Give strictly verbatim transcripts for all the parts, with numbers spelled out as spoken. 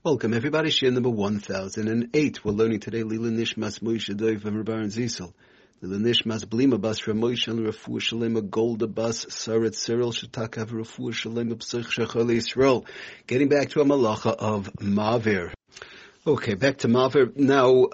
Welcome everybody, Shir number one thousand eight. We're learning today Lila Nishmas Moshe Dov and Rabbi Zisel. Lila Nishmas Blima Bas Ramosh and Rafu Shalem Golda Bas Sarat Cyril Shatakav Rafu Shalem Psich Shachal Yisrael. Getting back to a malacha of Mavir. Okay, back to Mavir. Now,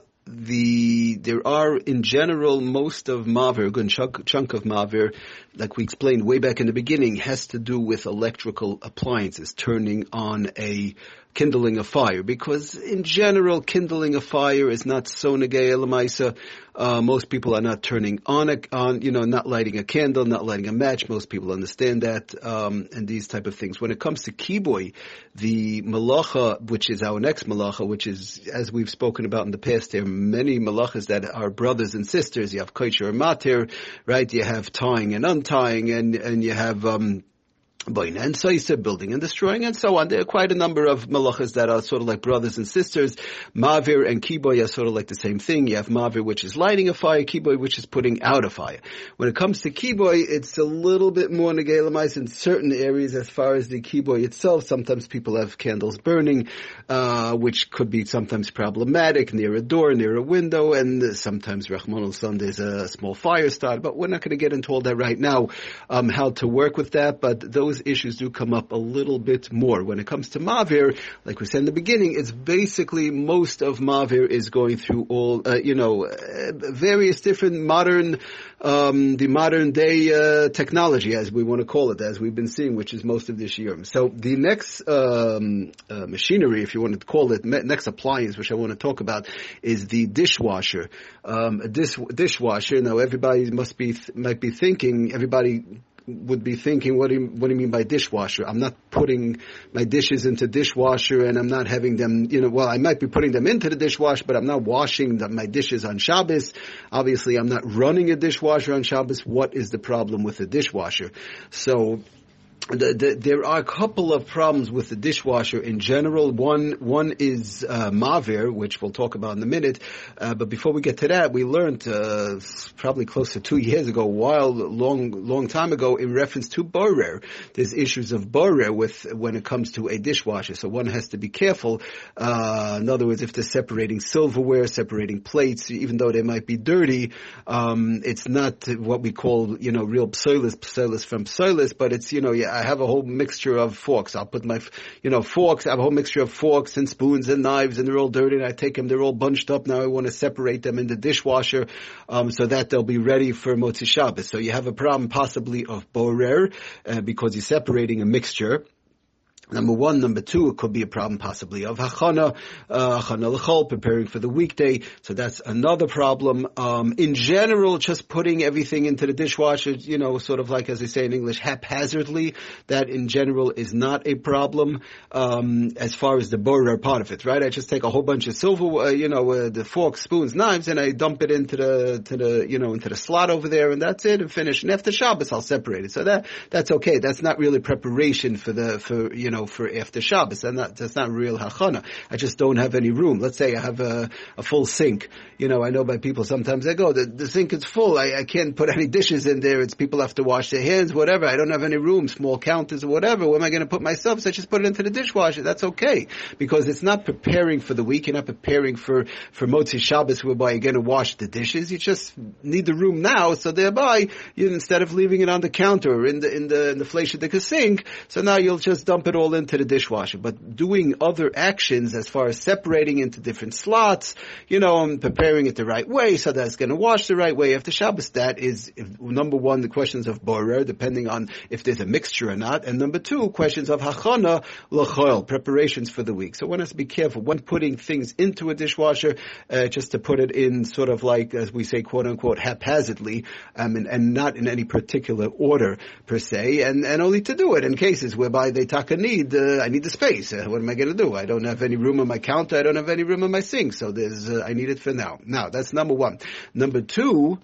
The there are in general most of Mavir, a good chunk, chunk of Mavir, like we explained way back in the beginning, has to do with electrical appliances, turning on a kindling a fire, because in general kindling a fire is not so negay elamaisa. Uh, most people are not turning on a, on, you know, not lighting a candle, not lighting a match. Most people understand that, um, and these type of things. When it comes to kiboy, the malacha, which is our next malacha, which is, as we've spoken about in the past, there are many malachas that are brothers and sisters. You have kosher and matir, right? You have tying and untying, and, and you have, um, Boina and Saisa, building and destroying, and so on. There are quite a number of malachas that are sort of like brothers and sisters. Mavir and kiboy are sort of like the same thing. You have Mavir, which is lighting a fire, kiboy, which is putting out a fire. When it comes to kiboy, it's a little bit more negalamais in certain areas as far as the kiboy itself. Sometimes people have candles burning, uh, which could be sometimes problematic near a door, near a window, and sometimes, Rahman al-San, there's a small fire started. But we're not going to get into all that right now, um, how to work with that, but those Those issues do come up a little bit more. When it comes to Mavir, like we said in the beginning, it's basically most of Mavir is going through all, uh, you know, uh, various different modern, um, the modern day uh, technology, as we want to call it, as we've been seeing, which is most of this year. So the next um, uh, machinery, if you want to call it, next appliance, which I want to talk about, is the dishwasher. Um, a dish, dishwasher. Now, everybody must be might be thinking, everybody would be thinking, what do you, what do you mean by dishwasher? I'm not putting my dishes into dishwasher, and I'm not having them, you know, well, I might be putting them into the dishwasher, but I'm not washing the, my dishes on Shabbos. Obviously, I'm not running a dishwasher on Shabbos. What is the problem with the dishwasher? So, The, the, there are a couple of problems with the dishwasher in general. One, one is uh, Mavir, which we'll talk about in a minute. Uh, but before we get to that, we learned uh, probably close to two years ago, a while, long, long time ago, in reference to borer. There's issues of borer with when it comes to a dishwasher. So one has to be careful. Uh, in other words, if they're separating silverware, separating plates, even though they might be dirty, um, it's not what we call, you know, real psoilus, psoilus from psoilus, but it's, you know, yeah, I have a whole mixture of forks. I'll put my, you know, forks. I have a whole mixture of forks and spoons and knives, and they're all dirty, and I take them, they're all bunched up. Now I want to separate them in the dishwasher, um, so that they'll be ready for Motzi Shabbos. So you have a problem possibly of borer, uh, because you're separating a mixture. Number one. Number two, it could be a problem possibly of hachana, uh, hachana l'chol, preparing for the weekday. So that's another problem. Um, in general, just putting everything into the dishwasher, you know, sort of like, as they say in English, haphazardly, that in general is not a problem, um, as far as the borer part of it, right? I just take a whole bunch of silver, uh, you know, uh, the forks, spoons, knives, and I dump it into the, to the, you know, into the slot over there, and that's it, and finish. And after Shabbos, I'll separate it. So that, that's okay. That's not really preparation for the, for, you know, for after Shabbos. And that, that's not real hachana. I just don't have any room. Let's say I have a, a full sink. You know, I know by people sometimes they go, the, the sink is full. I, I can't put any dishes in there. It's people have to wash their hands, whatever. I don't have any room, small counters or whatever. Where am I going to put myself? So I just put it into the dishwasher. That's okay. Because it's not preparing for the week. You're not preparing for, for Motzi Shabbos, whereby you're going to wash the dishes. You just need the room now. So thereby, you, instead of leaving it on the counter or in the, in the, in the flesh of the sink, so now you'll just dump it all into the dishwasher. But doing other actions as far as separating into different slots, you know, and preparing it the right way so that it's going to wash the right way after Shabbos, that is, if, number one, the questions of borer, depending on if there's a mixture or not, and number two, questions of hachana l'chol, preparations for the week. So one has to be careful when putting things into a dishwasher, uh, just to put it in sort of like, as we say, quote unquote, haphazardly, um, and, and not in any particular order per se, and, and only to do it in cases whereby they taka need, uh, I need the space. Uh, what am I going to do? I don't have any room on my counter. I don't have any room on my sink. So there's, uh, I need it for now. Now, that's number one. Number two,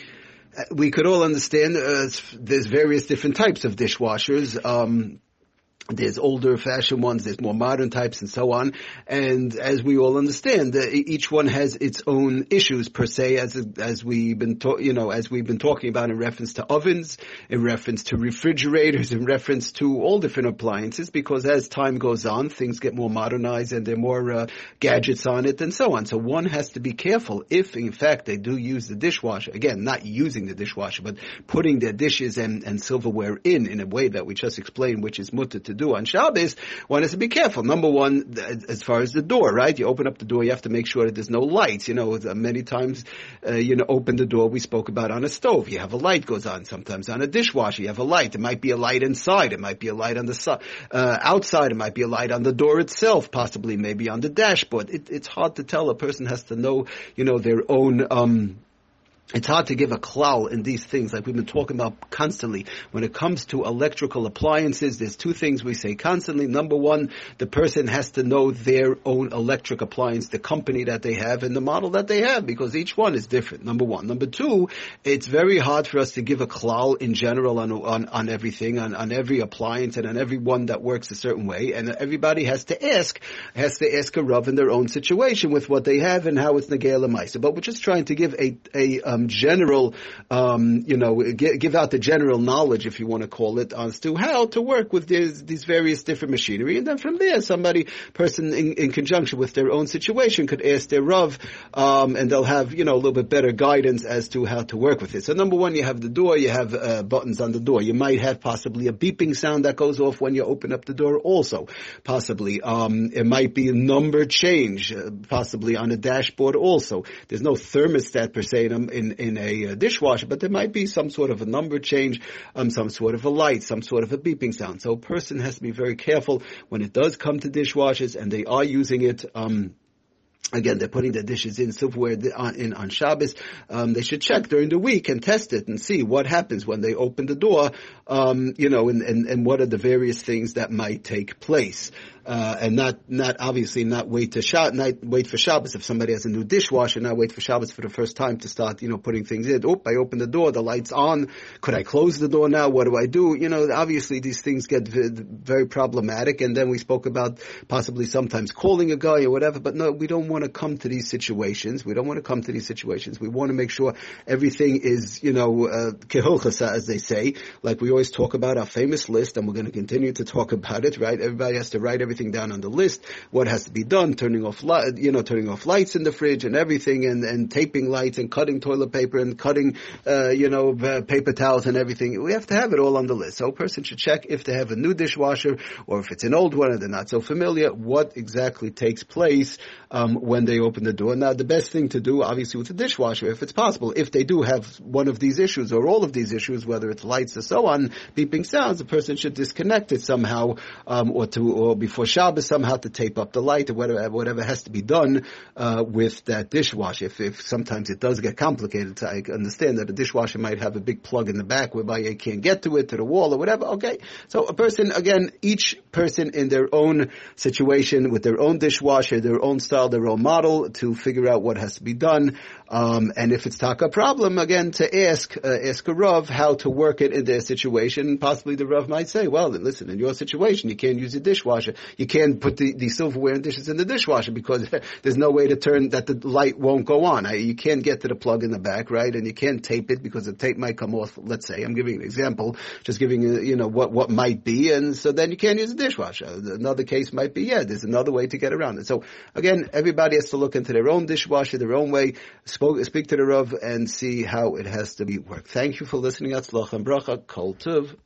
uh, we could all understand, uh, there's various different types of dishwashers. Um, There's older fashioned ones, there's more modern types and so on. And as we all understand, uh, each one has its own issues per se, as as we've been to, you know, as we've been talking about in reference to ovens, in reference to refrigerators, in reference to all different appliances, because as time goes on, things get more modernized and there are more uh, gadgets on it and so on. So one has to be careful if in fact they do use the dishwasher, again, not using the dishwasher, but putting their dishes and, and silverware in, in a way that we just explained, which is mutter to do on Shabbos. One has to be careful. Number one, as far as the door, right? You open up the door, you have to make sure that there's no lights. You know, many times, uh, you know, open the door, we spoke about on a stove. You have a light goes on. Sometimes on a dishwasher, you have a light. It might be a light inside. It might be a light on the su- uh, outside. It might be a light on the door itself, possibly maybe on the dashboard. It, it's hard to tell. A person has to know, you know, their own, um, it's hard to give a klal in these things like we've been talking about constantly. When it comes to electrical appliances, there's two things we say constantly. Number one, the person has to know their own electric appliance, the company that they have and the model that they have, because each one is different, number one. Number two, it's very hard for us to give a klal in general on on, on everything, on, on every appliance and on every one that works a certain way. And everybody has to ask, has to ask a Rav in their own situation with what they have and how it's Negei L'Maisa. But we're just trying to give a, a um, general, um, you know, give, give out the general knowledge, if you want to call it, as to how to work with these, these various different machinery. And then from there, somebody, person in, in conjunction with their own situation could ask their Rav, um, and they'll have, you know, a little bit better guidance as to how to work with it. So number one, you have the door, you have uh, buttons on the door. You might have possibly a beeping sound that goes off when you open up the door also, possibly. Um, it might be a number change, uh, possibly on a dashboard also. There's no thermostat per se in, in in a uh, dishwasher, but there might be some sort of a number change, um, some sort of a light, some sort of a beeping sound. So a person has to be very careful when it does come to dishwashers and they are using it. Um, Again, they're putting their dishes in silverware on, in on Shabbos. Um, they should check during the week and test it and see what happens when they open the door. Um, you know, and, and, and what are the various things that might take place. Uh, and not, not obviously not wait to Shabbat, not wait for Shabbos. If somebody has a new dishwasher, not wait for Shabbos for the first time to start, you know, putting things in. Oh, I opened the door, the light's on. Could I close the door now? What do I do? You know, obviously these things get v- very problematic. And then we spoke about possibly sometimes calling a guy or whatever. But no, we don't want to come to these situations. We don't want to come to these situations. We want to make sure everything is, you know, uh, kehilchasa, as they say. Like we always talk about our famous list, and we're going to continue to talk about it, right? Everybody has to write everything down on the list, what has to be done, turning off light, you know, turning off lights in the fridge and everything, and, and taping lights and cutting toilet paper and cutting, uh, you know, uh, paper towels and everything. We have to have it all on the list. So a person should check if they have a new dishwasher or if it's an old one and they're not so familiar, what exactly takes place, um, when they open the door. Now, the best thing to do, obviously, with the dishwasher, if it's possible, if they do have one of these issues or all of these issues, whether it's lights or so on, beeping sounds, the person should disconnect it somehow, um, or to, or before Shabbos somehow to tape up the light or whatever, whatever has to be done, uh, with that dishwasher. If, if sometimes it does get complicated, I understand that a dishwasher might have a big plug in the back whereby you can't get to it, to the wall or whatever. Okay. So a person, again, each person in their own situation with their own dishwasher, their own style, their own model to figure out what has to be done. Um, and if it's taka problem, again, to ask, uh, ask a Rav how to work it in their situation. Possibly the Rav might say, well, then listen, in your situation, you can't use a dishwasher. You can't put the, the silverware and dishes in the dishwasher because there's no way to turn that the light won't go on. I, you can't get to the plug in the back, right? And you can't tape it because the tape might come off. Let's say, I'm giving an example, just giving, a, you know, what, what might be. And so then you can't use a dishwasher. Another case might be, yeah, there's another way to get around it. So again, everybody has to look into their own dishwasher, their own way, spoke, speak to the Rav and see how it has to be worked. Thank you for listening. Atzlach and bracha. Kol tuv.